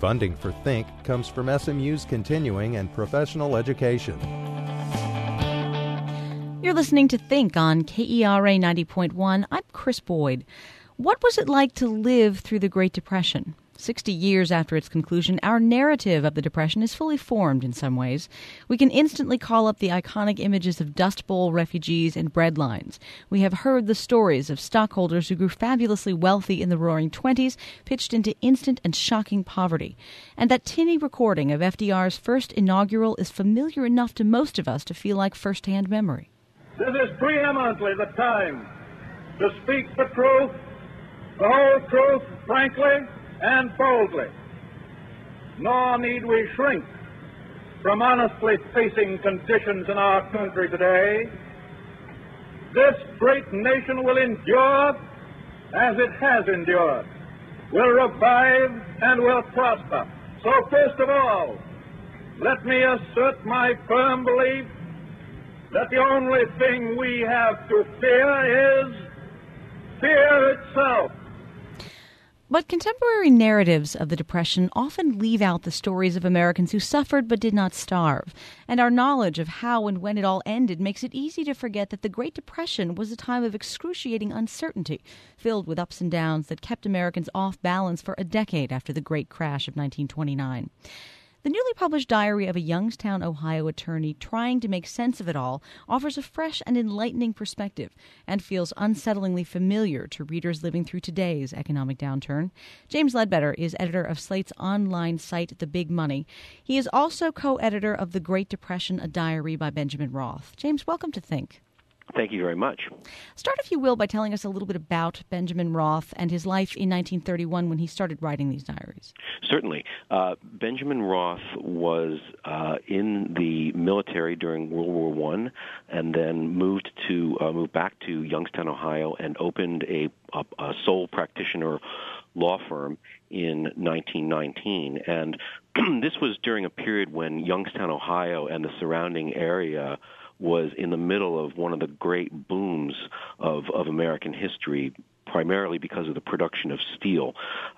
Funding for Think comes from SMU's continuing and professional education. You're listening to Think on KERA 90.1. I'm Chris Boyd. What was it like to live through the Great Depression? 60 years after its conclusion, our narrative of the Depression is fully formed in some ways. We can instantly call up the iconic images of Dust Bowl refugees and bread lines. We have heard the stories of stockholders who grew fabulously wealthy in the Roaring Twenties, pitched into instant and shocking poverty. And that tinny recording of FDR's first inaugural is familiar enough to most of us to feel like first-hand memory. This is preeminently the time to speak the truth, the whole truth, frankly and boldly. Nor need we shrink from honestly facing conditions in our country today. This great nation will endure as it has endured, will revive and will prosper. So first of all, let me assert my firm belief that the only thing we have to fear is fear itself. But contemporary narratives of the Depression often leave out the stories of Americans who suffered but did not starve. And our knowledge of how and when it all ended makes it easy to forget that the Great Depression was a time of excruciating uncertainty, filled with ups and downs that kept Americans off balance for a decade after the Great Crash of 1929. The newly published diary of a Youngstown, Ohio attorney trying to make sense of it all offers a fresh and enlightening perspective and feels unsettlingly familiar to readers living through today's economic downturn. James Ledbetter is editor of Slate's online site, The Big Money. He is also co-editor of The Great Depression, A Diary by Benjamin Roth. James, welcome to Think. Thank you very much. Start, if you will, by telling us a little bit about Benjamin Roth and his life in 1931 when he started writing these diaries. Certainly. Benjamin Roth was in the military during World War I and then moved back to Youngstown, Ohio, and opened a sole practitioner law firm in 1919. And this was during a period when Youngstown, Ohio, and the surrounding area was in the middle of one of the great booms of American history, primarily because of the production of steel.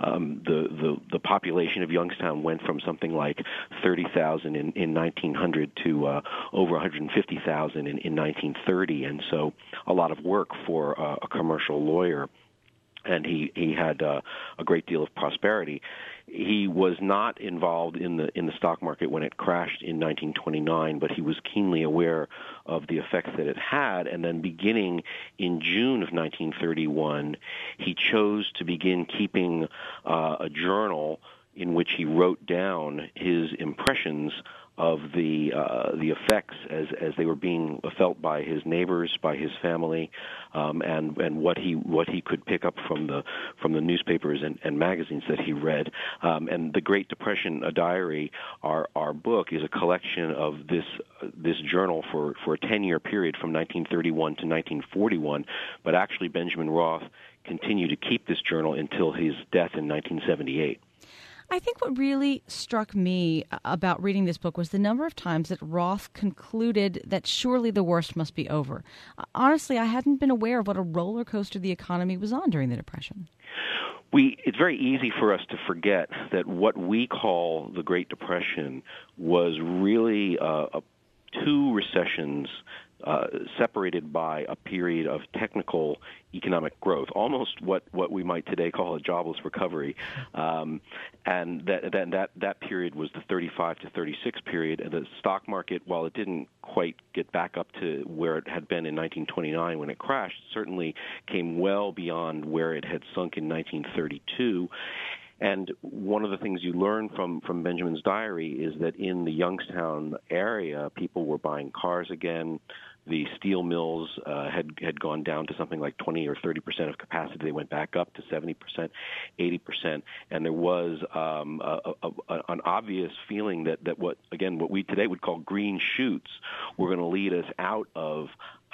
The population of Youngstown went from something like 30,000 in 1900 to over 150,000 in 1930, and so a lot of work for a commercial lawyer. And he had a great deal of prosperity. He was not involved in the stock market when it crashed in 1929, but he was keenly aware of the effects that it had. And then beginning in June of 1931, he chose to begin keeping a journal in which he wrote down his impressions of the effects as they were being felt by his neighbors, by his family, and what he could pick up from the newspapers and magazines that he read. And The Great Depression, A Diary, our book, is a collection of this journal for a 10-year period from 1931 to 1941. But actually, Benjamin Roth continued to keep this journal until his death in 1978. I think what really struck me about reading this book was the number of times that Roth concluded that surely the worst must be over. Honestly, I hadn't been aware of what a roller coaster the economy was on during the Depression. It's very easy for us to forget that what we call the Great Depression was really two recessions separated by a period of technical economic growth, almost what we might today call a jobless recovery, and that period was the 35 to 36 period. And the stock market, while it didn't quite get back up to where it had been in 1929 when it crashed, certainly came well beyond where it had sunk in 1932. And one of the things you learn from Benjamin's diary is that in the Youngstown area, people were buying cars again. The steel mills had gone down to something like 20 or 30% of capacity. They went back up to 70%, 80%, and there was an obvious feeling that what we today would call green shoots were going to lead us out of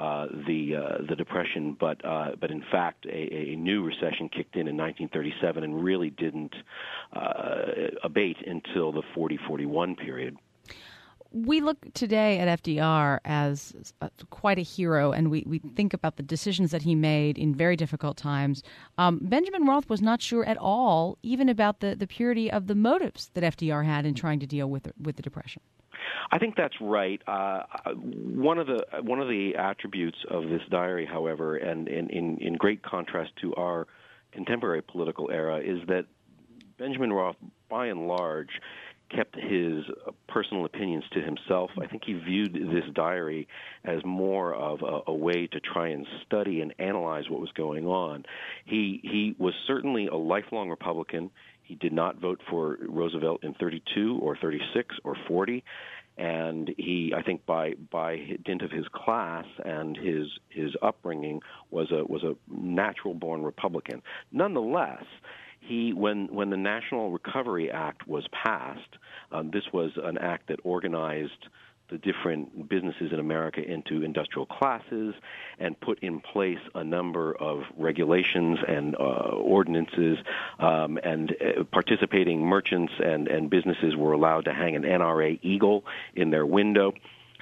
the Depression, but in fact a new recession kicked in 1937 and really didn't abate until the 40-41 period. We look today at FDR as quite a hero, and we think about the decisions that he made in very difficult times. Benjamin Roth was not sure at all, even about the purity of the motives that FDR had in trying to deal with the Depression. I think that's right. One of the attributes of this diary, however, and in great contrast to our contemporary political era, is that Benjamin Roth, by and large, kept his personal opinions to himself. I think he viewed this diary as more of a way to try and study and analyze what was going on. He was certainly a lifelong Republican. He did not vote for Roosevelt in 32 or 36 or 40. And he, I think, by dint of his class and his upbringing, was a natural-born Republican. Nonetheless, when the National Recovery Act was passed, this was an act that organized the different businesses in America into industrial classes and put in place a number of regulations and ordinances, and participating merchants and businesses were allowed to hang an NRA eagle in their window.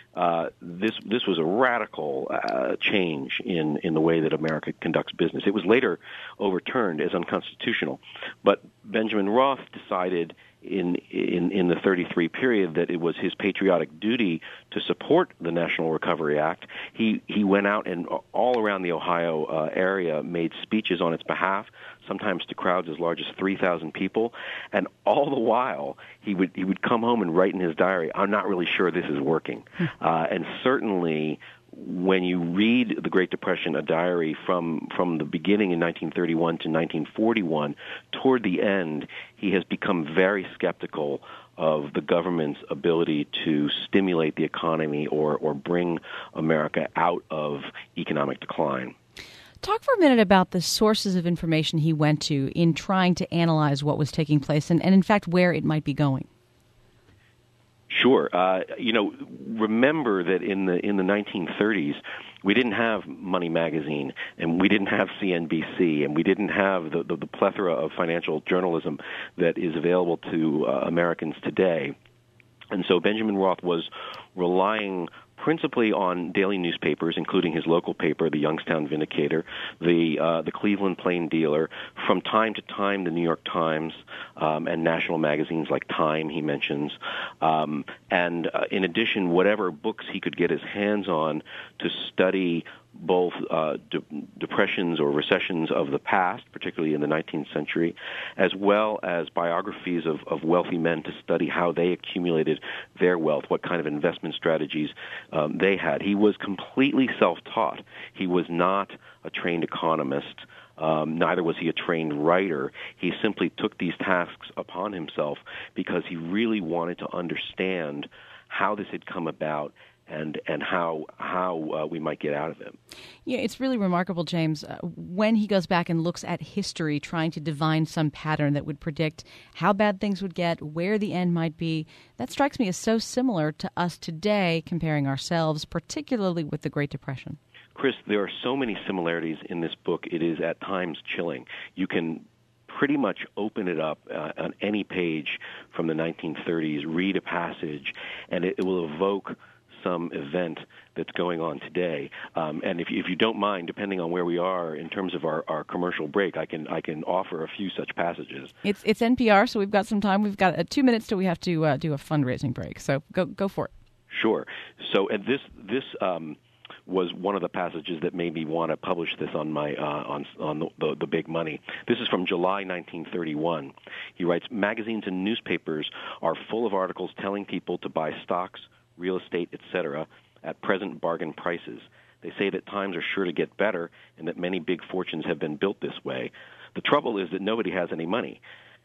This was a radical change in the way that America conducts business. It was later overturned as unconstitutional, but Benjamin Roth decided in the 33 period that it was his patriotic duty to support the National Recovery Act. He went out and all around the Ohio area made speeches on its behalf, sometimes to crowds as large as 3,000 people, and all the while he would come home and write in his diary, "I'm not really sure this is working." And certainly, when you read The Great Depression, a diary from the beginning in 1931 to 1941, toward the end, he has become very skeptical of the government's ability to stimulate the economy or bring America out of economic decline. Talk for a minute about the sources of information he went to in trying to analyze what was taking place and in fact, where it might be going. Sure. Remember that in the 1930s, we didn't have Money Magazine, and we didn't have CNBC, and we didn't have the plethora of financial journalism that is available to Americans today. And so Benjamin Roth was relying principally on daily newspapers, including his local paper, the Youngstown Vindicator, the Cleveland Plain Dealer, from time to time the New York Times, and national magazines like Time, he mentions, and in addition, whatever books he could get his hands on to study both depressions or recessions of the past, particularly in the 19th century, as well as biographies of wealthy men to study how they accumulated their wealth, what kind of investment strategies they had. He was completely self-taught. He was not a trained economist. Neither was he a trained writer. He simply took these tasks upon himself because he really wanted to understand how this had come about and how we might get out of it. Yeah, it's really remarkable, James, when he goes back and looks at history, trying to divine some pattern that would predict how bad things would get, where the end might be. That strikes me as so similar to us today, comparing ourselves, particularly with the Great Depression. Chris, there are so many similarities in this book, it is at times chilling. You can pretty much open it up on any page from the 1930s, read a passage, and it will evoke some event that's going on today. And if you don't mind, depending on where we are in terms of our commercial break, I can offer a few such passages. It's NPR, so we've got some time. We've got 2 minutes till we have to do a fundraising break. So go for it. Sure. So this was one of the passages that made me want to publish this on my on the Big Money. This is from July 1931. He writes, "Magazines and newspapers are full of articles telling people to buy stocks, real estate, etc., at present bargain prices. They say that times are sure to get better and that many big fortunes have been built this way. The trouble is that nobody has any money."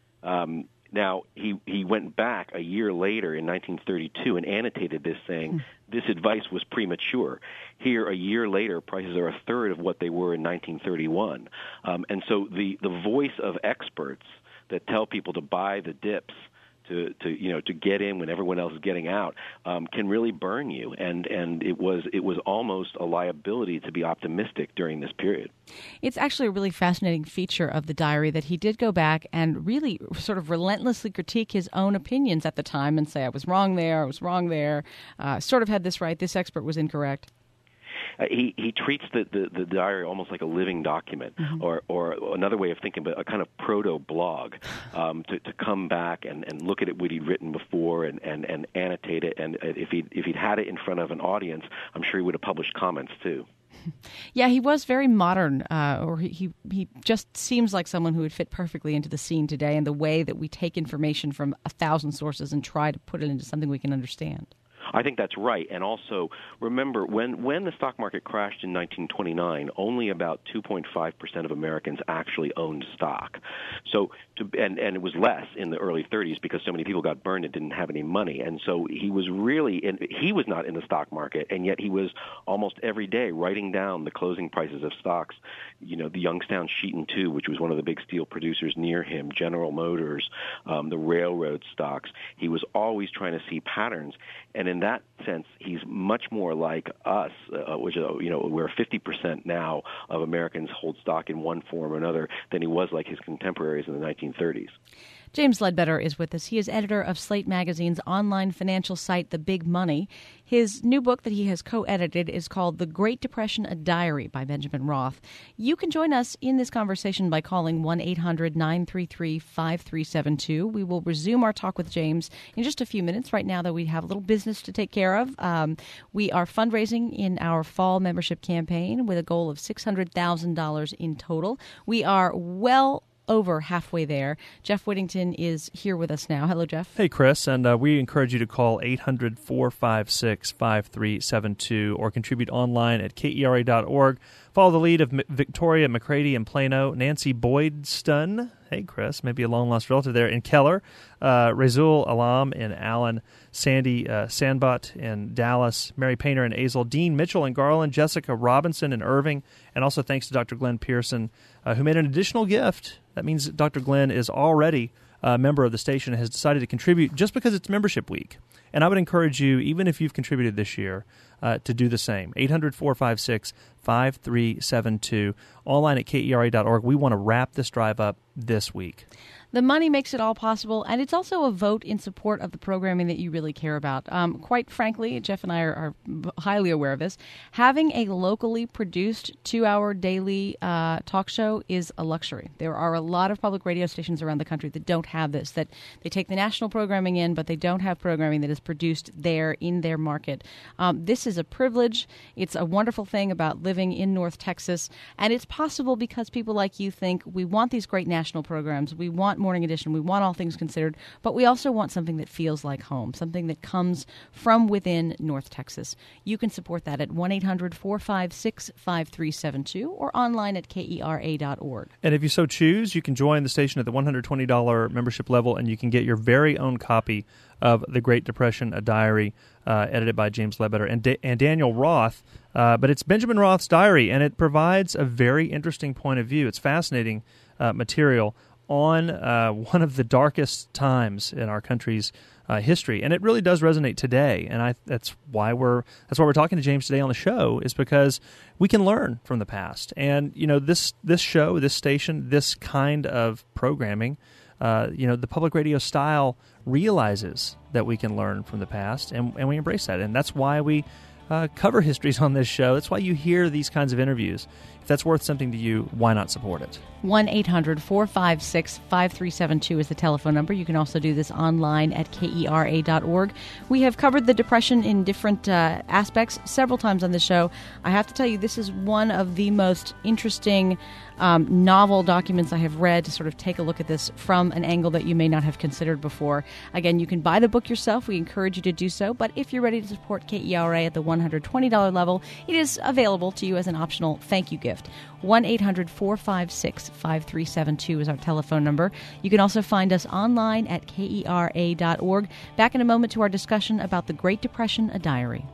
Now, he went back a year later in 1932 and annotated this, saying, "This advice was premature." Here, a year later, prices are a third of what they were in 1931. And so the voice of experts that tell people to buy the dips to get in when everyone else is getting out can really burn you. And it was almost a liability to be optimistic during this period. It's actually a really fascinating feature of the diary that he did go back and really sort of relentlessly critique his own opinions at the time and say, I was wrong there, sort of had this right, this expert was incorrect. He treats the diary almost like a living document, or another way of thinking about a kind of proto-blog, to come back and look at what he'd written before and annotate it. And if he'd had it in front of an audience, I'm sure he would have published comments too. Yeah, he was very modern, or he just seems like someone who would fit perfectly into the scene today and the way that we take information from 1,000 sources and try to put it into something we can understand. I think that's right. And also, remember, when the stock market crashed in 1929, only about 2.5% of Americans actually owned stock. So, and it was less in the early 30s because so many people got burned and didn't have any money. And so he was not in the stock market, and yet he was almost every day writing down the closing prices of stocks. The Youngstown Sheet and Tube, which was one of the big steel producers near him, General Motors, the railroad stocks. He was always trying to see patterns. And in that sense, he's much more like us, which we're 50% now of Americans hold stock in one form or another than he was like his contemporaries in the 1930s. James Ledbetter is with us. He is editor of Slate Magazine's online financial site, The Big Money. His new book that he has co-edited is called The Great Depression, A Diary by Benjamin Roth. You can join us in this conversation by calling 1-800-933-5372. We will resume our talk with James in just a few minutes. Right now, though, we have a little business to take care of. We are fundraising in our fall membership campaign with a goal of $600,000 in total. We are well over halfway there. Jeff Whittington is here with us now. Hello, Jeff. Hey, Chris. And we encourage you to call 800-456-5372 or contribute online at KERA.org. Follow the lead of Victoria McCready in Plano, Nancy Boydston, hey, Chris, maybe a long-lost relative there, in Keller, Razul Alam in Allen, Sandy Sandbot in Dallas, Mary Painter in Azle, Dean Mitchell in Garland, Jessica Robinson in Irving, and also thanks to Dr. Glenn Pearson, who made an additional gift. That means that Dr. Glenn is already a member of the station and has decided to contribute just because it's membership week. And I would encourage you, even if you've contributed this year, to do the same. 800-456-5372, online at KERA.org. We want to wrap this drive up this week. The money makes it all possible, and it's also a vote in support of the programming that you really care about. Quite frankly, Jeff and I are highly aware of this. Having a locally produced 2-hour daily talk show is a luxury. There are a lot of public radio stations around the country that don't have this, that they take the national programming in, but they don't have programming that is produced there in their market. This is a privilege. It's a wonderful thing about living in North Texas, and it's possible because people like you think we want these great national programs, we want Morning Edition, we want All Things Considered, but we also want something that feels like home, something that comes from within North Texas. You can support that at 1-800-456-5372 or online at KERA.org. And if you so choose, you can join the station at the $120 membership level, and you can get your very own copy of The Great Depression, A Diary, edited by James Ledbetter and Daniel Roth. But it's Benjamin Roth's diary, and it provides a very interesting point of view. It's fascinating material on one of the darkest times in our country's history, and it really does resonate today. And that's why we're talking to James today on the show, is because we can learn from the past. And this show, this station, this kind of programming, the public radio style realizes that we can learn from the past, and we embrace that. And that's why we cover histories on this show. That's why you hear these kinds of interviews. If that's worth something to you, why not support it? 1-800-456-5372 is the telephone number. You can also do this online at KERA.org. We have covered the Depression in different aspects several times on the show. I have to tell you, this is one of the most interesting novel documents I have read to sort of take a look at this from an angle that you may not have considered before. Again, you can buy the book yourself. We encourage you to do so. But if you're ready to support KERA at the $120 level, it is available to you as an optional thank you gift. 1-800-456-5372 is our telephone number. You can also find us online at KERA.org. Back in a moment to our discussion about The Great Depression, A Diary.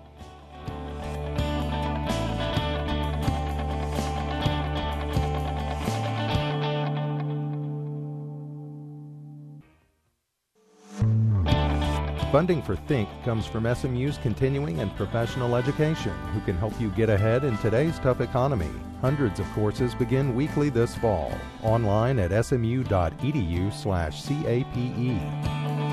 Funding for Think comes from SMU's continuing and professional education, who can help you get ahead in today's tough economy. Hundreds of courses begin weekly this fall. Online at smu.edu/CAPE.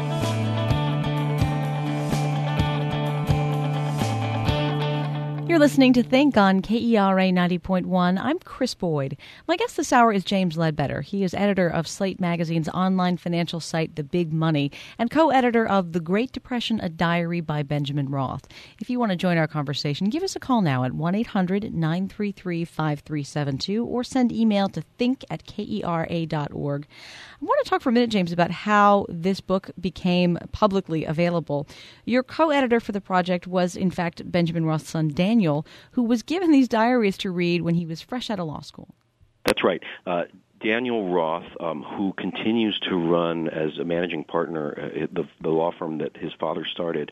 You're listening to Think on KERA 90.1. I'm Chris Boyd. My guest this hour is James Ledbetter. He is editor of Slate Magazine's online financial site, The Big Money, and co-editor of The Great Depression, A Diary by Benjamin Roth. If you want to join our conversation, give us a call now at 1-800-933-5372 or send email to think@kera.org. I want to talk for a minute, James, about how this book became publicly available. Your co-editor for the project was, in fact, Benjamin Roth's son, Daniel, who was given these diaries to read when he was fresh out of law school. That's right. Daniel Roth, who continues to run as a managing partner at the law firm that his father started,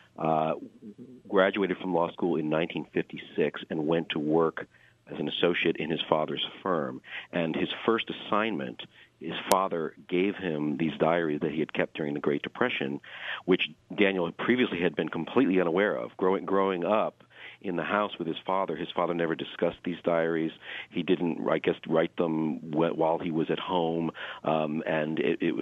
graduated from law school in 1956 and went to work as an associate in his father's firm. And his first assignment, his father gave him these diaries that he had kept during the Great Depression, which Daniel previously had been completely unaware of. Growing up in the house with his father never discussed these diaries. He didn't, I guess, write them while he was at home, and it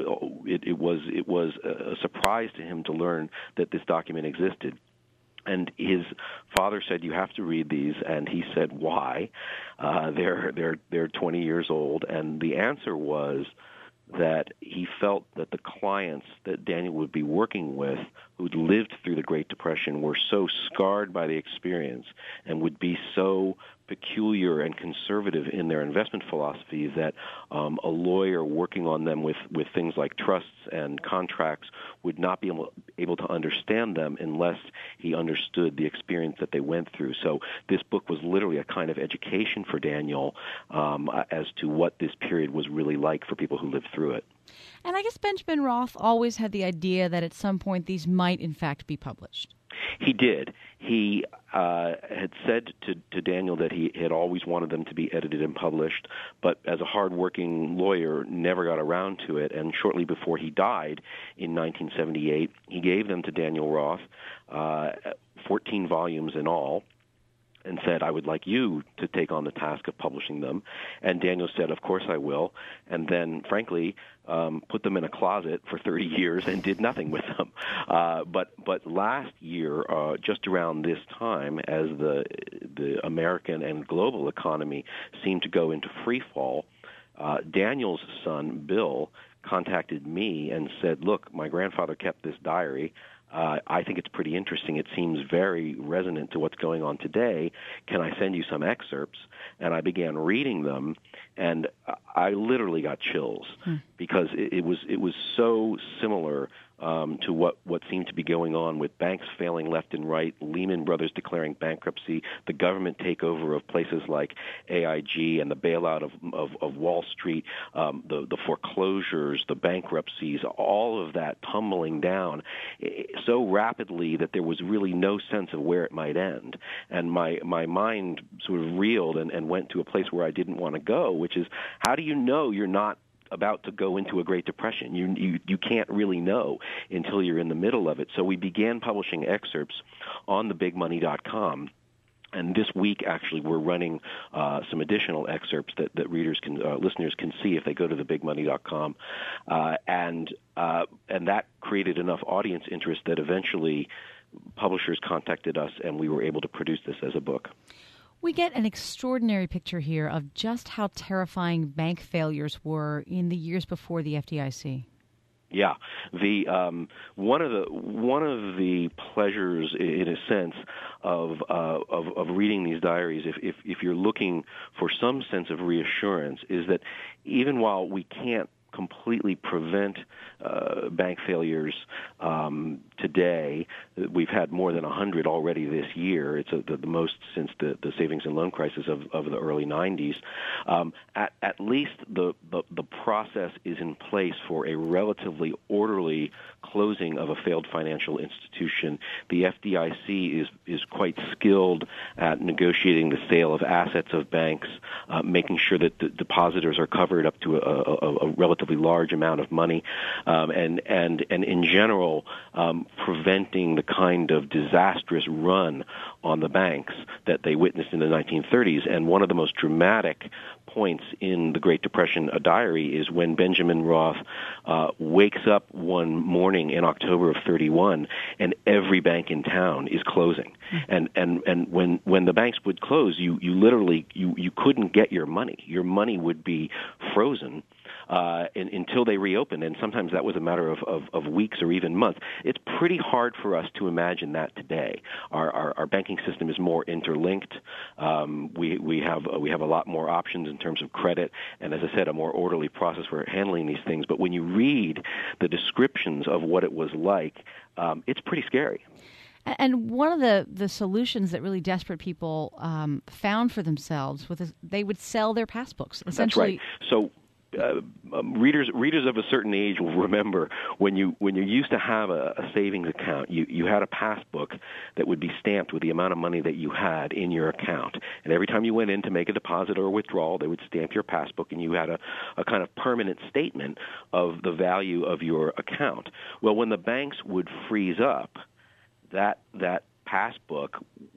was a surprise to him to learn that this document existed. And his father said, "You have to read these," and he said, "Why?" They're 20 years old, and the answer was that he felt that the clients that Daniel would be working with who'd lived through the Great Depression were so scarred by the experience and would be so peculiar and conservative in their investment philosophy that a lawyer working on them with things like trusts and contracts would not be able to understand them unless he understood the experience that they went through. So this book was literally a kind of education for Daniel as to what this period was really like for people who lived through it. And I guess Benjamin Roth always had the idea that at some point these might, in fact, be published. He did. He had said to Daniel that he had always wanted them to be edited and published, but as a hard-working lawyer, never got around to it. And shortly before he died in 1978, he gave them to Daniel Roth, 14 volumes in all, and said, "I would like you to take on the task of publishing them." And Daniel said, "Of course I will." And then, frankly, put them in a closet for 30 years and did nothing with them. But last year, just around this time, as the American and global economy seemed to go into free fall, Daniel's son, Bill, contacted me and said, "Look, my grandfather kept this diary. I think it's pretty interesting. It seems very resonant to what's going on today. Can I send you some excerpts?" And I began reading them, and I literally got chills because it was so similar to what seemed to be going on with banks failing left and right, Lehman Brothers declaring bankruptcy, the government takeover of places like AIG and the bailout of Wall Street, the foreclosures, the bankruptcies, all of that tumbling down so rapidly that there was really no sense of where it might end. And my mind sort of reeled and went to a place where I didn't want to go, which is, how do you know you're not about to go into a Great Depression? You can't really know until you're in the middle of it. So we began publishing excerpts on thebigmoney.com. And this week, actually, we're running some additional excerpts that listeners can see if they go to thebigmoney.com, and that created enough audience interest that eventually publishers contacted us, and we were able to produce this as a book. We get an extraordinary picture here of just how terrifying bank failures were in the years before the FDIC. Yeah, one of the pleasures, in a sense, of reading these diaries, if you're looking for some sense of reassurance, is that even while we can't completely prevent bank failures today, we've had more than 100 already this year. It's the most since the savings and loan crisis of the early 90s. At least the process is in place for a relatively orderly closing of a failed financial institution. The FDIC is quite skilled at negotiating the sale of assets of banks, making sure that the depositors are covered up to a relatively relatively large amount of money, and in general preventing the kind of disastrous run on the banks that they witnessed in the 1930s. And one of the most dramatic points in the Great Depression diary is when Benjamin Roth wakes up one morning in October of 31 and every bank in town is closing. And when the banks would close, you literally you couldn't get your money. Your money would be frozen until they reopened, and sometimes that was a matter of weeks or even months. It's pretty hard for us to imagine that today. Our banking system is more interlinked. We have a lot more options in terms of credit, and as I said, a more orderly process for handling these things. But when you read the descriptions of what it was like, it's pretty scary. And one of the solutions that really desperate people found for themselves was they would sell their passbooks. Essentially. That's right. So readers of a certain age will remember when you used to have a savings account, you had a passbook that would be stamped with the amount of money that you had in your account. And every time you went in to make a deposit or a withdrawal, they would stamp your passbook, and you had a kind of permanent statement of the value of your account. Well, when the banks would freeze up, that passbook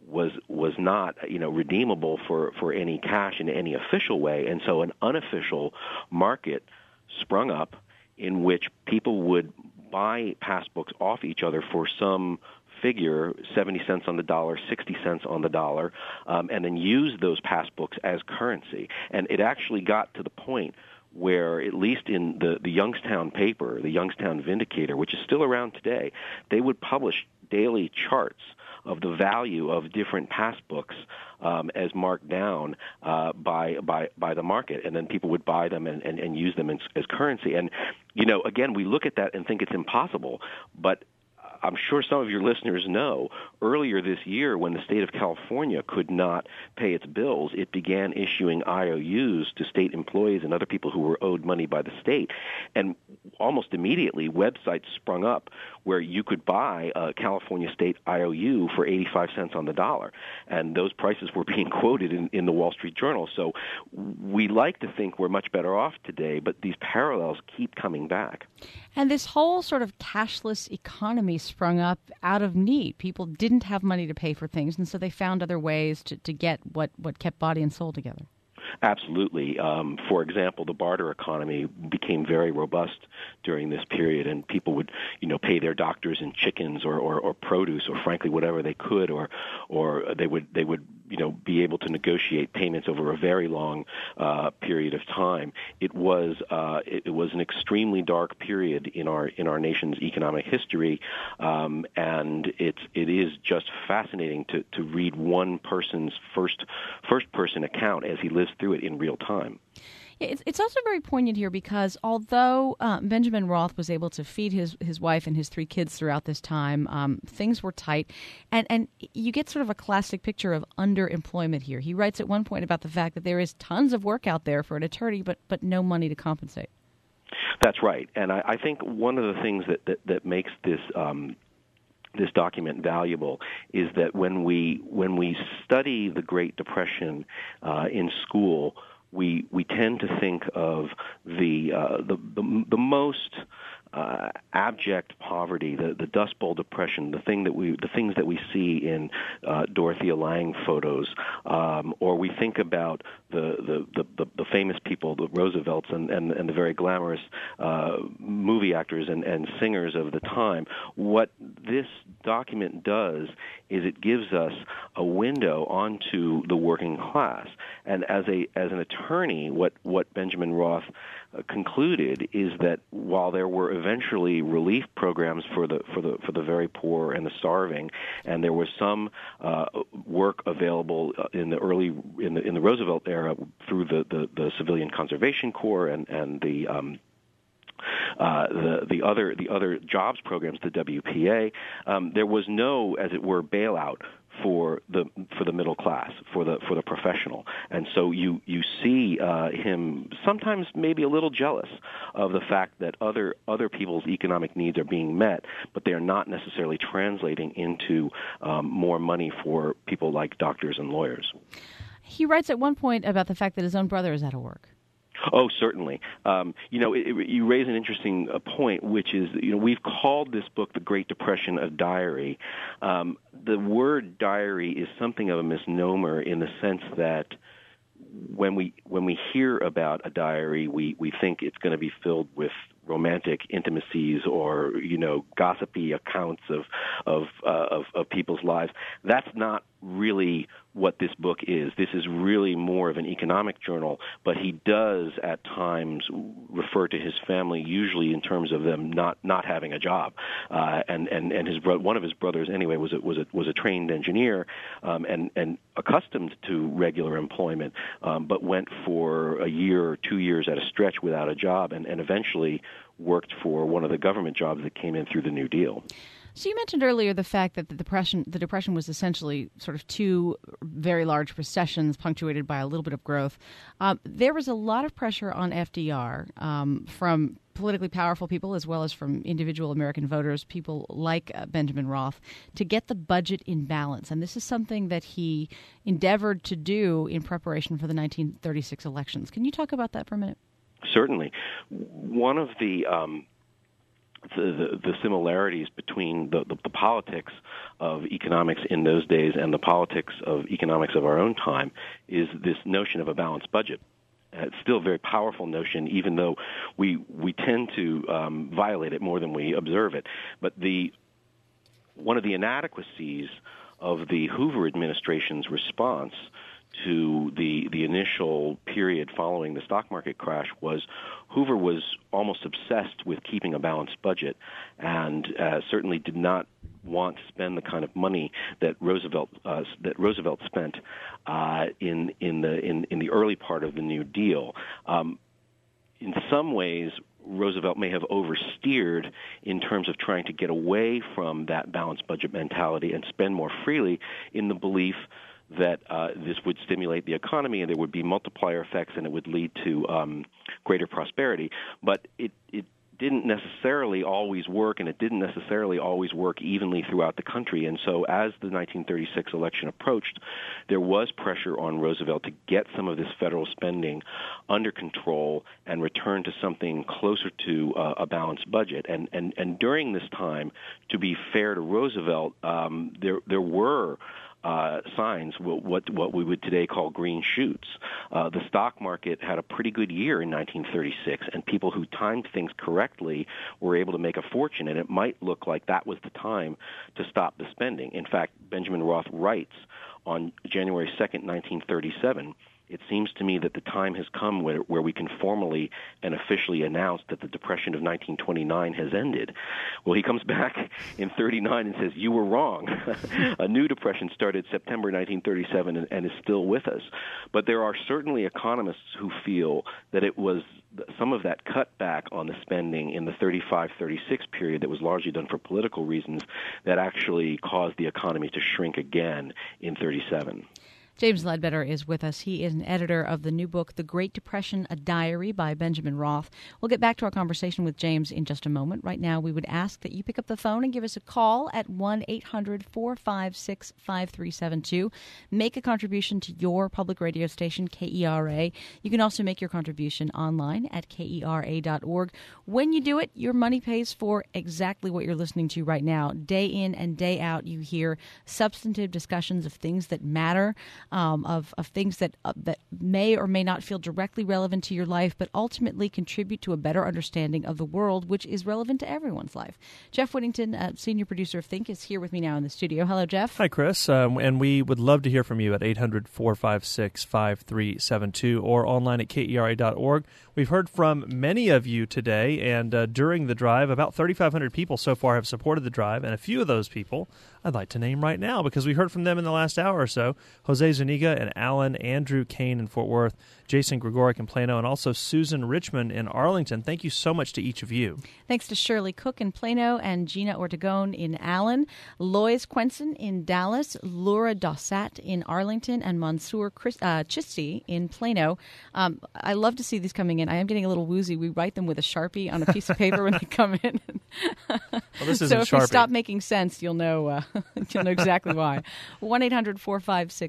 was not redeemable for any cash in any official way, and so an unofficial market sprung up in which people would buy passbooks off each other for some figure, 70 cents on the dollar, 60 cents on the dollar, and then use those passbooks as currency. And it actually got to the point where, at least in the Youngstown paper, the Youngstown Vindicator, which is still around today, they would publish daily charts of the value of different passbooks as marked down by the market, and then people would buy them and use them as currency. And again, we look at that and think it's impossible, but I'm sure some of your listeners know, earlier this year when the state of California could not pay its bills, it began issuing IOUs to state employees and other people who were owed money by the state. And almost immediately, websites sprung up where you could buy a California state IOU for 85 cents on the dollar. And those prices were being quoted in the Wall Street Journal. So we like to think we're much better off today, but these parallels keep coming back. And this whole sort of cashless economy sprung up out of need. People didn't have money to pay for things, and so they found other ways to get what kept body and soul together. Absolutely. For example, the barter economy became very robust during this period, and people would, pay their doctors in chickens or produce, or frankly whatever they could, or they would be able to negotiate payments over a very long period of time. It was an extremely dark period in our nation's economic history, and it is just fascinating to read one person's first person account as he lives through it in real time. It's also very poignant here because although Benjamin Roth was able to feed his wife and his 3 kids throughout this time, things were tight, and you get sort of a classic picture of underemployment here. He writes at one point about the fact that there is tons of work out there for an attorney, but no money to compensate. That's right, and I think one of the things that makes this this document valuable is that when we study the Great Depression in school, we tend to think of the most abject poverty, the Dust Bowl depression, the things that we see in Dorothea Lange photos, or we think about the famous people, the Roosevelts and the very glamorous movie actors and singers of the time. What this document does is it gives us a window onto the working class. And as an attorney, what Benjamin Roth concluded is that while there were eventually relief programs for the very poor and the starving, and there was some work available in the Roosevelt era through the Civilian Conservation Corps and the other jobs programs, the WPA, there was no, as it were, bailout for the middle class, for the professional. And so you see him sometimes maybe a little jealous of the fact that other people's economic needs are being met, but they are not necessarily translating into more money for people like doctors and lawyers. He writes at one point about the fact that his own brother is out of work. Oh, certainly. You raise an interesting point, which is, we've called this book, The Great Depression, a diary. The word diary is something of a misnomer in the sense that when we hear about a diary, we think it's going to be filled with romantic intimacies or gossipy accounts of people's lives. That's not really what this book is. This is really more of an economic journal, but he does at times refer to his family, usually in terms of them not having a job. And one of his brothers anyway was a trained engineer and accustomed to regular employment, but went for a year or 2 years at a stretch without a job, and eventually worked for one of the government jobs that came in through the New Deal. So you mentioned earlier the fact that the depression was essentially sort of two very large recessions punctuated by a little bit of growth. There was a lot of pressure on FDR from politically powerful people as well as from individual American voters, people like Benjamin Roth, to get the budget in balance. And this is something that he endeavored to do in preparation for the 1936 elections. Can you talk about that for a minute? Certainly. One of the similarities between the politics of economics in those days and the politics of economics of our own time is this notion of a balanced budget. It's still a very powerful notion, even though we tend to violate it more than we observe it. But one of the inadequacies of the Hoover administration's response to the initial period following the stock market crash was Hoover was almost obsessed with keeping a balanced budget, and certainly did not want to spend the kind of money that Roosevelt spent in the early part of the New Deal. In some ways, Roosevelt may have oversteered in terms of trying to get away from that balanced budget mentality and spend more freely, in the belief that this would stimulate the economy and there would be multiplier effects and it would lead to greater prosperity. But it didn't necessarily always work, and it didn't necessarily always work evenly throughout the country. And so as the 1936 election approached, there was pressure on Roosevelt to get some of this federal spending under control and return to something closer to a balanced budget. And during this time, to be fair to Roosevelt, there were signs, what we would today call green shoots. The stock market had a pretty good year in 1936, and people who timed things correctly were able to make a fortune, and it might look like that was the time to stop the spending. In fact, Benjamin Roth writes on January 2nd, 1937, "It seems to me that the time has come where we can formally and officially announce that the Depression of 1929 has ended." Well, he comes back in 39 and says, "You were wrong." A new depression started September 1937 and is still with us. But there are certainly economists who feel that it was some of that cutback on the spending in the 35-36 period that was largely done for political reasons that actually caused the economy to shrink again in 37. James Ledbetter is with us. He is an editor of the new book, The Great Depression, a Diary by Benjamin Roth. We'll get back to our conversation with James in just a moment. Right now, we would ask that you pick up the phone and give us a call at 1-800-456-5372. Make a contribution to your public radio station, KERA. You can also make your contribution online at KERA.org. When you do it, your money pays for exactly what you're listening to right now. Day in and day out, you hear substantive discussions of things that matter, of things that may or may not feel directly relevant to your life, but ultimately contribute to a better understanding of the world, which is relevant to everyone's life. Jeff Whittington, senior producer of Think, is here with me now in the studio. Hello, Jeff. Hi, Chris. And we would love to hear from you at 800-456-5372 or online at KERA.org. We've heard from many of you today, and during the drive, about 3,500 people so far have supported the drive, and a few of those people I'd like to name right now because we heard from them in the last hour or so. Jose Zuniga and Alan, Andrew Kane in Fort Worth, Jason Gregoric in Plano, and also Susan Richmond in Arlington. Thank you so much to each of you. Thanks to Shirley Cook in Plano and Gina Ortegon in Allen, Lois Quenson in Dallas, Laura Dossat in Arlington, and Mansour Chisti in Plano. I love to see these coming in. I am getting a little woozy. We write them with a Sharpie on a piece of paper when they come in. Well, this isn't so if Sharpie. We stop making sense, you'll know exactly why. 1-800-456-5372.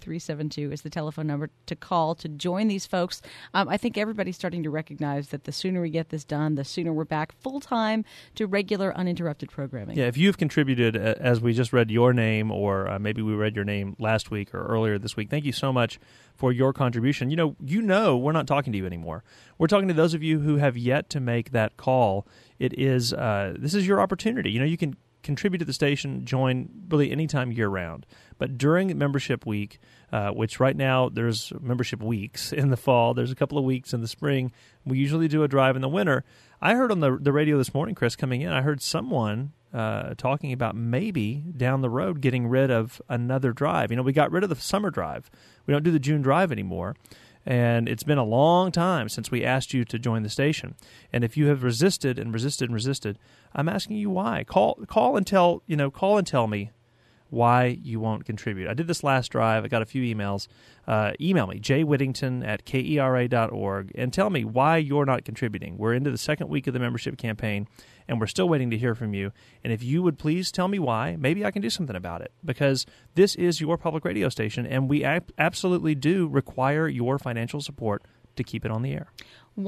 5372 is the telephone number to call to join these folks. I think everybody's starting to recognize that the sooner we get this done, the sooner we're back full-time to regular uninterrupted programming. Yeah, if you've contributed, as we just read your name, or maybe we read your name last week or earlier this week, thank you so much for your contribution. You know, we're not talking to you anymore. We're talking to those of you who have yet to make that call. It is this is your opportunity. You can contribute to the station, join really anytime year-round. But during membership week, which right now there's membership weeks in the fall, there's a couple of weeks in the spring, we usually do a drive in the winter. I heard on the radio this morning, Chris, coming in, I heard someone talking about maybe down the road getting rid of another drive. We got rid of the summer drive. We don't do the June drive anymore. And it's been a long time since we asked you to join the station. And if you have resisted and resisted and resisted, I'm asking you why. Call and tell me why you won't contribute. I did this last drive. I got a few emails. Email me, jwhittington@kera.org, and tell me why you're not contributing. We're into the second week of the membership campaign, and we're still waiting to hear from you. And if you would please tell me why, maybe I can do something about it, because this is your public radio station, and we absolutely do require your financial support to keep it on the air.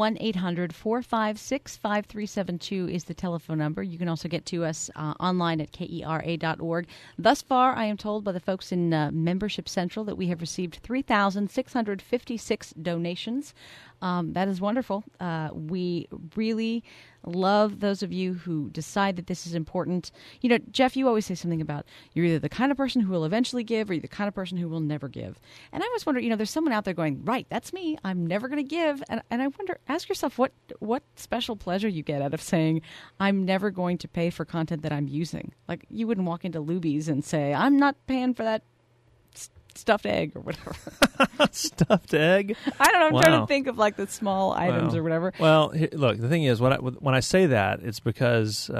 1-800-456-5372 is the telephone number. You can also get to us online at kera.org. Thus far, I am told by the folks in Membership Central that we have received 3,656 donations. That is wonderful. We really love those of you who decide that this is important. Jeff, you always say something about you're either the kind of person who will eventually give or you're the kind of person who will never give. And I always wonder, there's someone out there going, right, that's me. I'm never going to give. And I wonder, ask yourself what special pleasure you get out of saying, I'm never going to pay for content that I'm using. Like, you wouldn't walk into Luby's and say, I'm not paying for that stuffed egg or whatever. Stuffed egg? I don't know. I'm trying to think of like the small items or whatever. Well, look, the thing is, when I say that, it's because,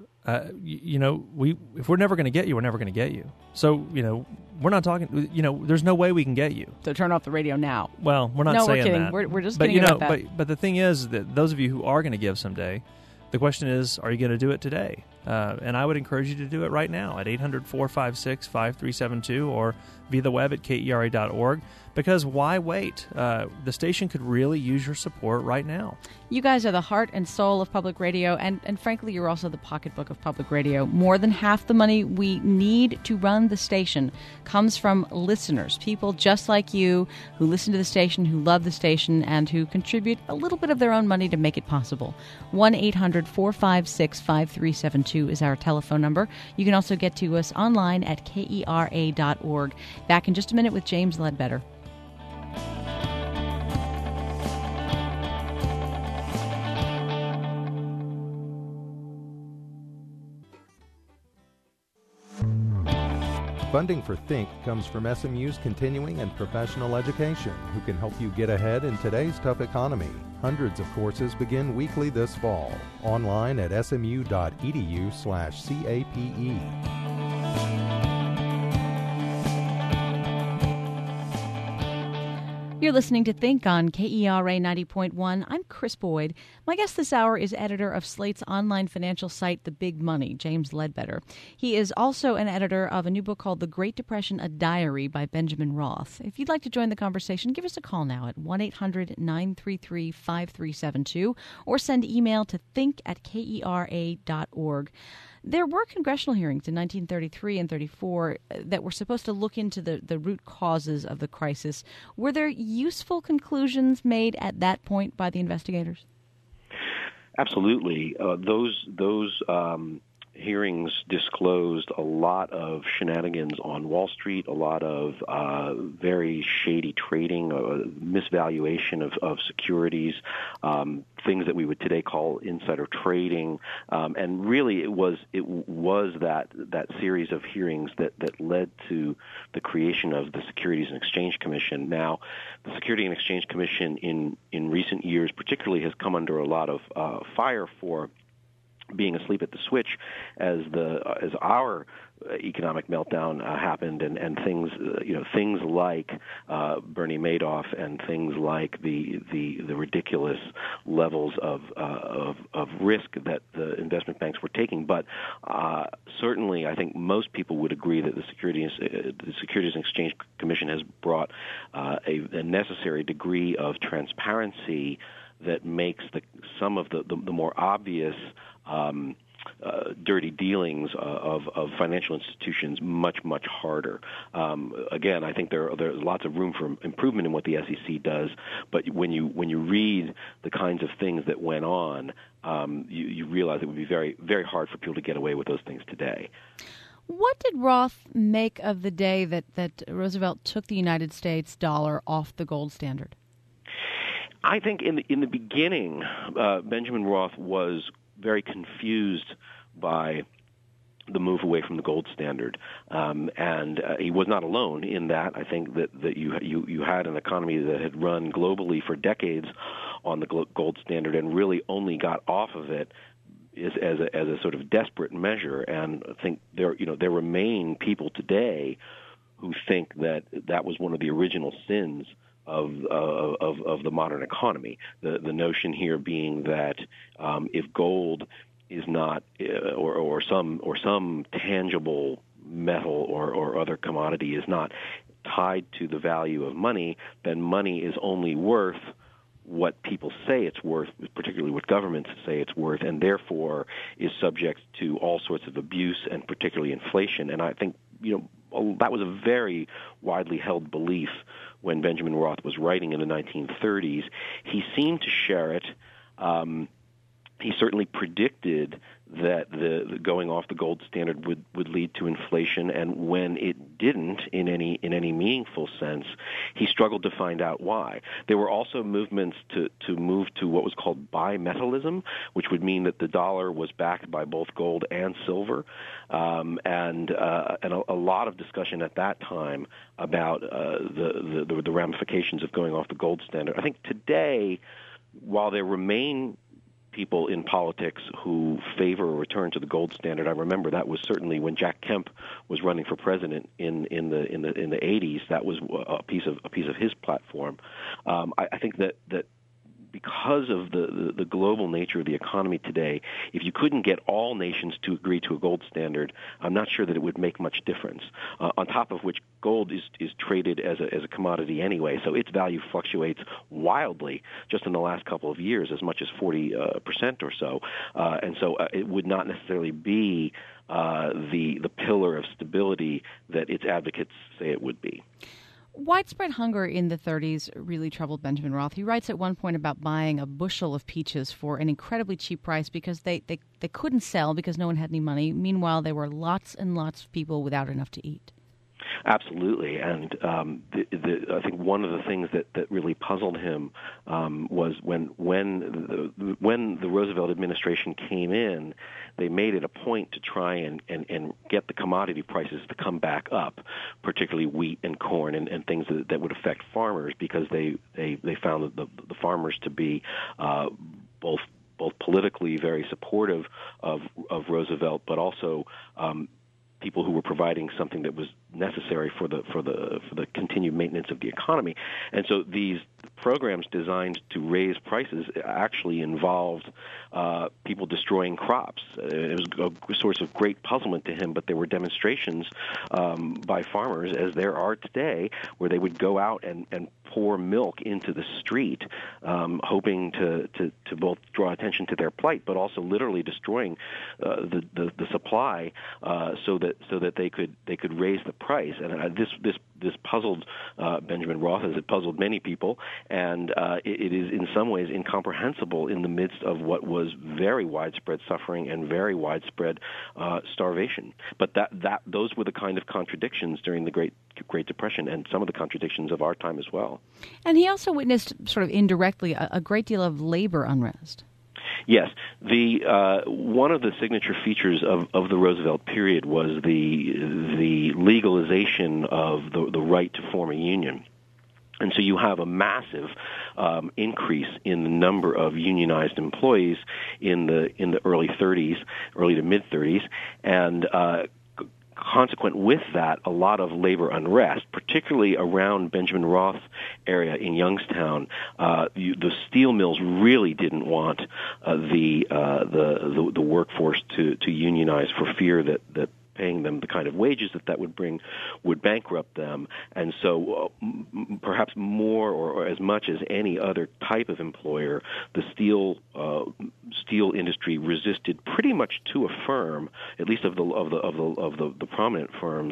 if we're never going to get you, we're never going to get you. So, we're not talking, there's no way we can get you. So turn off the radio now. Well, we're not saying we're kidding. that. We're just kidding about that. But the thing is that those of you who are going to give someday, the question is, are you going to do it today? And I would encourage you to do it right now at 800-456-5372 or via the web at kera.org, because why wait? The station could really use your support right now. You guys are the heart and soul of public radio, and frankly, you're also the pocketbook of public radio. More than half the money we need to run the station comes from listeners, people just like you who listen to the station, who love the station, and who contribute a little bit of their own money to make it possible. 1-800-456-5372 is our telephone number. You can also get to us online at kera.org. Back in just a minute with James Ledbetter. Funding for Think comes from SMU's continuing and professional education, who can help you get ahead in today's tough economy. Hundreds of courses begin weekly this fall. Online at smu.edu/CAPE. You're listening to Think on KERA 90.1. I'm Chris Boyd. My guest this hour is editor of Slate's online financial site, The Big Money, James Ledbetter. He is also an editor of a new book called The Great Depression, A Diary by Benjamin Roth. If you'd like to join the conversation, give us a call now at 1-800-933-5372 or send email to think@kera.org. There were congressional hearings in 1933 and 34 that were supposed to look into the root causes of the crisis. Were there useful conclusions made at that point by the investigators? Absolutely. Those hearings disclosed a lot of shenanigans on Wall Street, a lot of very shady trading, misvaluation of securities, things that we would today call insider trading, and really it was that series of hearings that led to the creation of the Securities and Exchange Commission. Now, the Securities and Exchange Commission in recent years particularly has come under a lot of fire for being asleep at the switch as our economic meltdown happened, and things things like Bernie Madoff and things like the ridiculous levels of risk that the investment banks were taking. But certainly, I think most people would agree that the Securities and Exchange Commission has brought a necessary degree of transparency that makes some of the more obvious dirty dealings of financial institutions much harder. Again, I think there's lots of room for improvement in what the SEC does, but when you read the kinds of things that went on, you realize it would be very, very hard for people to get away with those things today. What did Roth make of the day that Roosevelt took the United States dollar off the gold standard? I think in the beginning, Benjamin Roth was very confused by the move away from the gold standard, and he was not alone in that. I think that you had an economy that had run globally for decades on the gold standard and really only got off of it as a sort of desperate measure. And I think there remain people today who think that was one of the original sins of the modern economy. The notion here being that if gold is not or some tangible metal or other commodity is not tied to the value of money, then money is only worth what people say it's worth, particularly what governments say it's worth, and therefore is subject to all sorts of abuse and particularly inflation. And I think that was a very widely held belief when Benjamin Roth was writing in the 1930s. He seemed to share it. He certainly predicted that the going off the gold standard would lead to inflation, and when it didn't, in any meaningful sense, he struggled to find out why. There were also movements to move to what was called bimetallism, which would mean that the dollar was backed by both gold and silver, and a lot of discussion at that time about the ramifications of going off the gold standard. I think today, while there remain people in politics who favor a return to the gold standard, I remember that was certainly when Jack Kemp was running for president in the 80s. That was a piece of his platform. I think that because of the global nature of the economy today, if you couldn't get all nations to agree to a gold standard, I'm not sure that it would make much difference. On top of which, gold is traded as a commodity anyway, so its value fluctuates wildly just in the last couple of years, as much as 40% or so. And so it would not necessarily be the pillar of stability that its advocates say it would be. Widespread hunger in the 30s really troubled Benjamin Roth. He writes at one point about buying a bushel of peaches for an incredibly cheap price because they couldn't sell because no one had any money. Meanwhile, there were lots and lots of people without enough to eat. Absolutely, and I think one of the things that really puzzled him was when the Roosevelt administration came in, they made it a point to try and get the commodity prices to come back up, particularly wheat and corn and things that would affect farmers, because they found the farmers to be both politically very supportive of Roosevelt, but also people who were providing something that was necessary for the continued maintenance of the economy. And so these programs designed to raise prices actually involved people destroying crops. It was a source of great puzzlement to him, but there were demonstrations by farmers, as there are today, where they would go out and pour milk into the street, hoping to both draw attention to their plight, but also literally destroying the supply so that they could raise the price. And this puzzled Benjamin Roth, as it puzzled many people, and it is in some ways incomprehensible in the midst of what was very widespread suffering and very widespread starvation. But those were the kind of contradictions during the Great Depression, and some of the contradictions of our time as well. And he also witnessed, sort of indirectly, a great deal of labor unrest. Yes, one of the signature features of the Roosevelt period was the legalization of the right to form a union. And so you have a massive increase in the number of unionized employees in the early to mid 30s, and consequent with that, a lot of labor unrest, particularly around Benjamin Roth's area in Youngstown. The steel mills really didn't want the workforce to unionize for fear that paying them the kind of wages that would bring would bankrupt them. And so perhaps more or as much as any other type of employer, the steel industry resisted pretty much to a firm, at least of the prominent firms,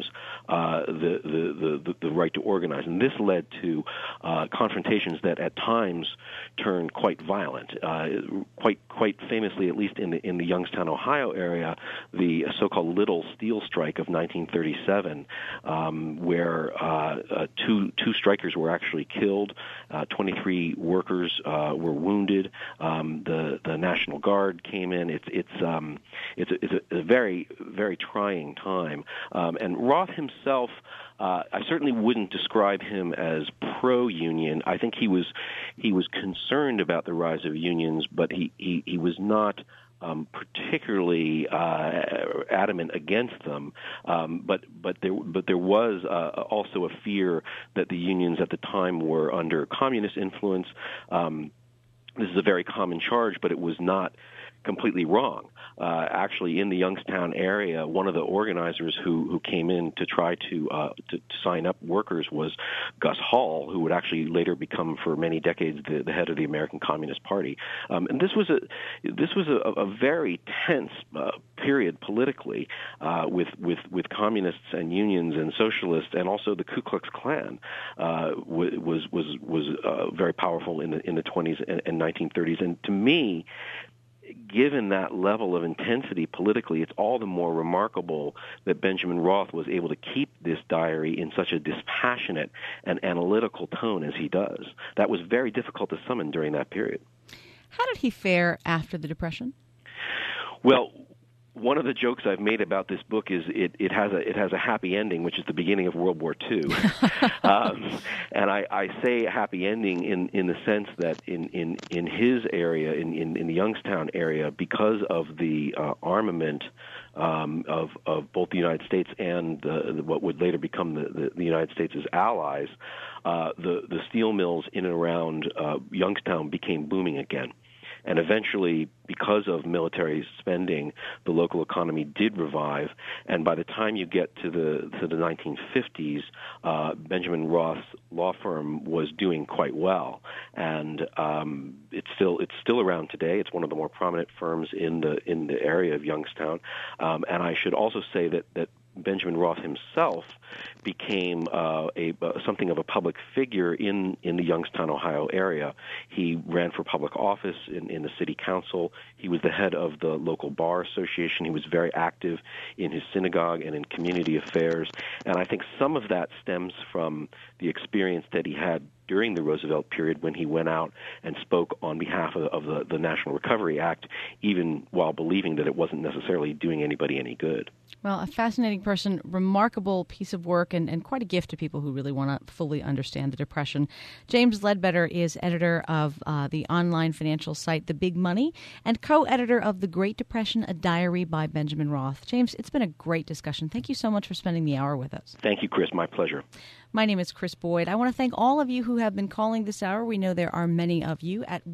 the right to organize. And this led to confrontations that at times turned quite violent. Quite famously, at least in the Youngstown, Ohio area, the so-called Little Steel Strike of 1937, where two strikers were actually killed, 23 workers were wounded. The National Guard came in. It's a very, very trying time. And Roth himself, I certainly wouldn't describe him as pro-union. I think he was concerned about the rise of unions, but he was not particularly adamant against them, but there was also a fear that the unions at the time were under communist influence. This is a very common charge, but it was not completely wrong. Actually, in the Youngstown area, one of the organizers who came in to try to sign up workers was Gus Hall, who would actually later become for many decades the head of the American Communist Party. And this was a very tense period politically with communists and unions and socialists, and also the Ku Klux Klan was very powerful in the 20s and 1930s. And to me, given that level of intensity politically, it's all the more remarkable that Benjamin Roth was able to keep this diary in such a dispassionate and analytical tone as he does. That was very difficult to summon during that period. How did he fare after the Depression? Well, one of the jokes I've made about this book is it has a happy ending, which is the beginning of World War II. And I say a happy ending in the sense that in his area, in the Youngstown area, because of the armament of both the United States and what would later become the United States' allies, the steel mills in and around Youngstown became booming again. And eventually, because of military spending, the local economy did revive. And by the time you get to the 1950s, Benjamin Roth's law firm was doing quite well. And it's still around today. It's one of the more prominent firms in the area of Youngstown. And I should also say that Benjamin Roth himself became something of a public figure in the Youngstown, Ohio area. He ran for public office in the city council. He was the head of the local bar association. He was very active in his synagogue and in community affairs. And I think some of that stems from the experience that he had during the Roosevelt period when he went out and spoke on behalf of the National Recovery Act, even while believing that it wasn't necessarily doing anybody any good. Well, a fascinating person, remarkable piece of work, and quite a gift to people who really want to fully understand the Depression. James Ledbetter is editor of the online financial site The Big Money and co-editor of The Great Depression, A Diary by Benjamin Roth. James, it's been a great discussion. Thank you so much for spending the hour with us. Thank you, Chris. My pleasure. My name is Chris Boyd. I want to thank all of you who have been calling this hour. We know there are many of you at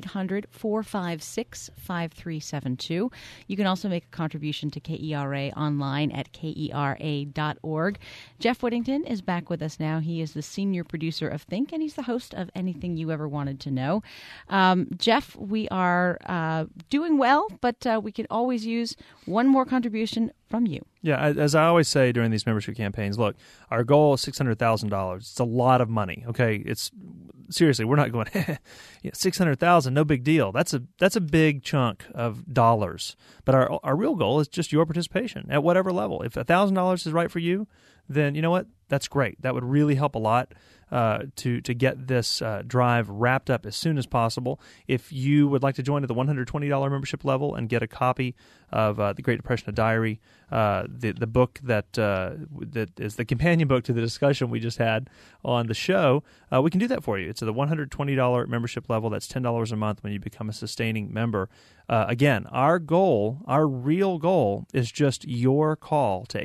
1-800-456-5372. You can also make a contribution to KERA online at KERA.org. Jeff Whittington is back with us now. He is the senior producer of Think, and he's the host of Anything You Ever Wanted to Know. Jeff, we are doing well, but we could always use one more contribution from you. Yeah, as I always say during these membership campaigns, look, our goal is $600,000. It's a lot of money. Okay, it's seriously, we're not going $600,000, no big deal. That's a big chunk of dollars. But our real goal is just your participation at whatever level. If $1,000 is right for you, then you know what? That's great. That would really help a lot to get this drive wrapped up as soon as possible. If you would like to join at the $120 membership level and get a copy of The Great Depression: A Diary, the book that is the companion book to the discussion we just had on the show, we can do that for you. It's at the $120 membership level. That's $10 a month when you become a sustaining member. Again, our real goal, is just your call to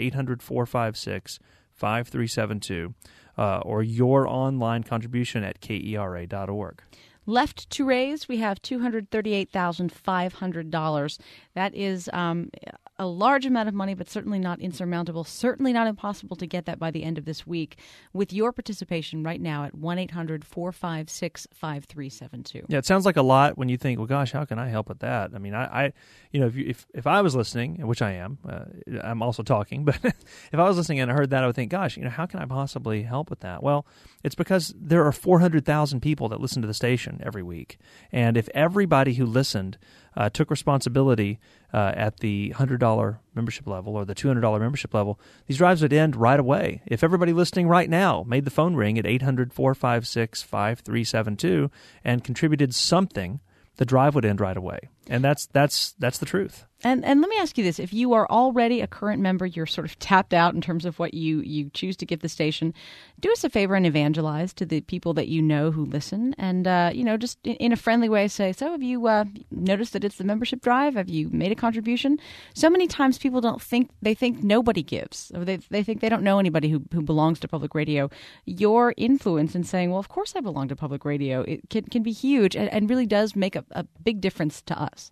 800-456-5372 or your online contribution at KERA.org. Left to raise, we have $238,500. That is a large amount of money, but certainly not insurmountable, certainly not impossible to get that by the end of this week with your participation right now at 1-800-456-5372. Yeah, it sounds like a lot when you think, well, gosh, how can I help with that? I mean, I if I was listening, which I am, I'm also talking, but if I was listening and I heard that, I would think, gosh, how can I possibly help with that? Well, it's because there are 400,000 people that listen to the station every week. And if everybody who listened took responsibility at the $100 membership level or the $200 membership level, these drives would end right away. If everybody listening right now made the phone ring at 800-456-5372 and contributed something, the drive would end right away. And that's the truth. And let me ask you this. If you are already a current member, you're sort of tapped out in terms of what you choose to give the station, do us a favor and evangelize to the people that you know who listen. And, just in a friendly way say, so have you noticed that it's the membership drive? Have you made a contribution? So many times people think nobody gives. Or they think they don't know anybody who belongs to public radio. Your influence in saying, well, of course I belong to public radio, it can be huge and really does make a big difference to us.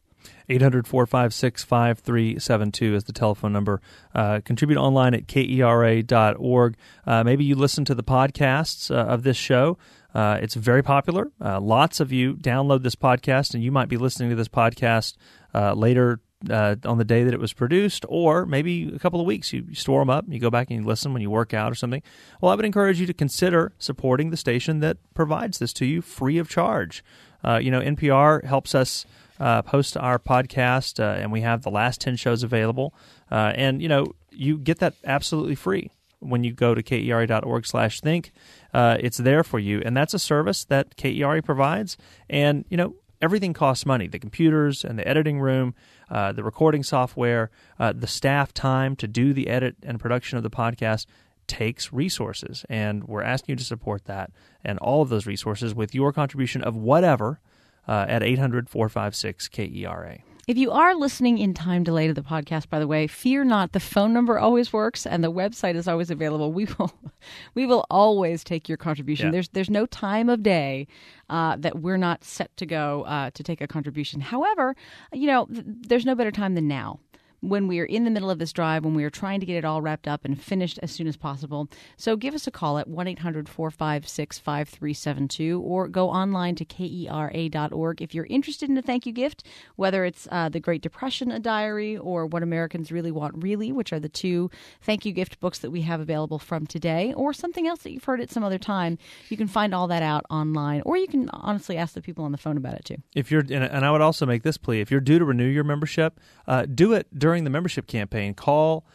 800-456-5372 is the telephone number. Contribute online at KERA.org. Maybe you listen to the podcasts of this show. It's very popular. Lots of you download this podcast, and you might be listening to this podcast later on the day that it was produced, or maybe a couple of weeks. You store them up, and you go back and you listen when you work out or something. Well, I would encourage you to consider supporting the station that provides this to you free of charge. NPR helps us post our podcast, and we have the last 10 shows available. And you get that absolutely free when you go to KERA.org/think. It's there for you, and that's a service that KERA provides. And, everything costs money. The computers and the editing room, the recording software, the staff time to do the edit and production of the podcast takes resources, and we're asking you to support that and all of those resources with your contribution of whatever at 800-456-KERA. If you are listening in time delay to the podcast, by the way, fear not. The phone number always works, and the website is always available. We will always take your contribution. Yeah. There's no time of day that we're not set to go to take a contribution. However, there's no better time than now, when we are in the middle of this drive, when we are trying to get it all wrapped up and finished as soon as possible. So give us a call at 1-800-456-5372 or go online to KERA.org. If you're interested in a thank you gift, whether it's The Great Depression: A Diary or What Americans Really Want Really, which are the two thank you gift books that we have available from today, or something else that you've heard at some other time, you can find all that out online, or you can honestly ask the people on the phone about it too. And I would also make this plea, if you're due to renew your membership, do it during the membership campaign. Call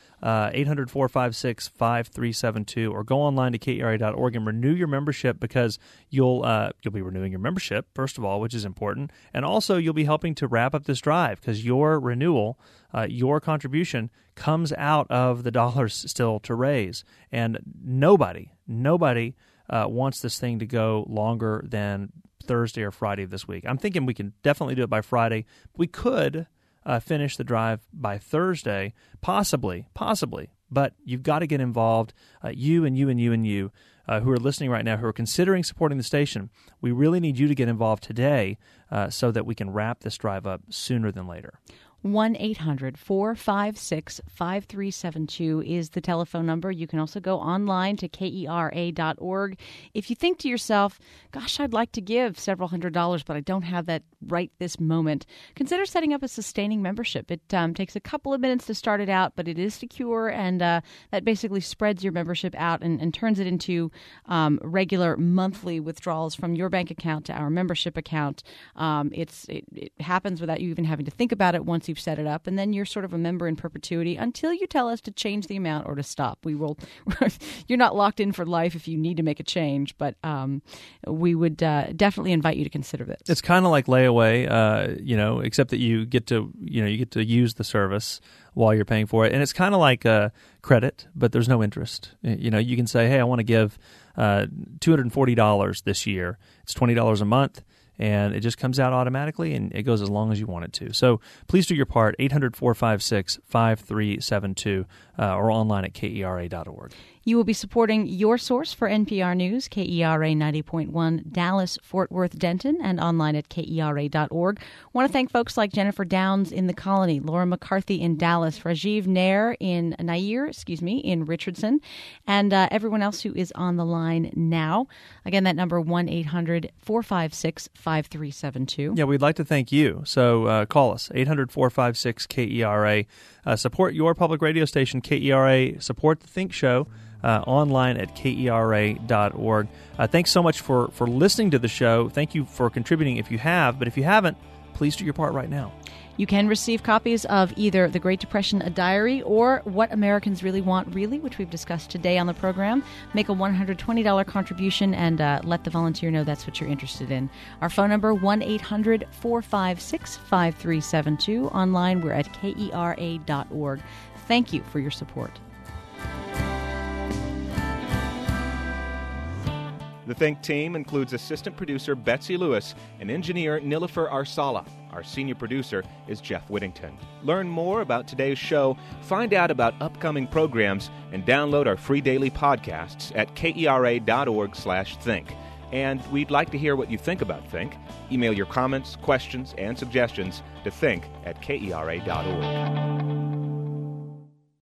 800-456-5372 or go online to KERA.org and renew your membership, because you'll be renewing your membership, first of all, which is important, and also you'll be helping to wrap up this drive, because your renewal, your contribution comes out of the dollars still to raise, and nobody wants this thing to go longer than Thursday or Friday of this week. I'm thinking we can definitely do it by Friday. We could finish the drive by Thursday, possibly, but you've got to get involved, you who are listening right now, who are considering supporting the station. We really need you to get involved today so that we can wrap this drive up sooner than later. 1-800-456-5372 is the telephone number. You can also go online to KERA.org. If you think to yourself, gosh, I'd like to give several $100s, but I don't have that right this moment, consider setting up a sustaining membership. It takes a couple of minutes to start it out, but it is secure, and that basically spreads your membership out and turns it into regular monthly withdrawals from your bank account to our membership account. It happens without you even having to think about it once once you've set it up, and then you're sort of a member in perpetuity until you tell us to change the amount or to stop. We will. You're not locked in for life if you need to make a change, but we would definitely invite you to consider this. It's kind of like layaway, except that you get to use the service while you're paying for it, and it's kind of like credit, but there's no interest. You can say, hey, I want to give $240 this year. It's $20 a month. And it just comes out automatically, and it goes as long as you want it to. So please do your part, 800-456-5372, or online at kera.org. You will be supporting your source for NPR News, KERA 90.1 Dallas, Fort Worth, Denton, and online at kera.org. I want to thank folks like Jennifer Downs in the Colony, Laura McCarthy in Dallas, Rajiv Nair in Richardson, and everyone else who is on the line now. Again, that number 1-800-456-5372. Yeah, we'd like to thank you. So call us, 800-456-KERA. Support your public radio station, KERA. Support the Think Show. Online at kera.org. Thanks so much for listening to the show. Thank you for contributing if you have, but if you haven't, please do your part right now. You can receive copies of either The Great Depression, A Diary, or What Americans Really Want, Really, which we've discussed today on the program. Make a $120 contribution and let the volunteer know that's what you're interested in. Our phone number, 1-800-456-5372. Online, we're at kera.org. Thank you for your support. The Think team includes assistant producer Betsy Lewis and engineer Nilofer Arsala. Our senior producer is Jeff Whittington. Learn more about today's show, find out about upcoming programs, and download our free daily podcasts at kera.org/think. And we'd like to hear what you think about Think. Email your comments, questions, and suggestions to think@kera.org.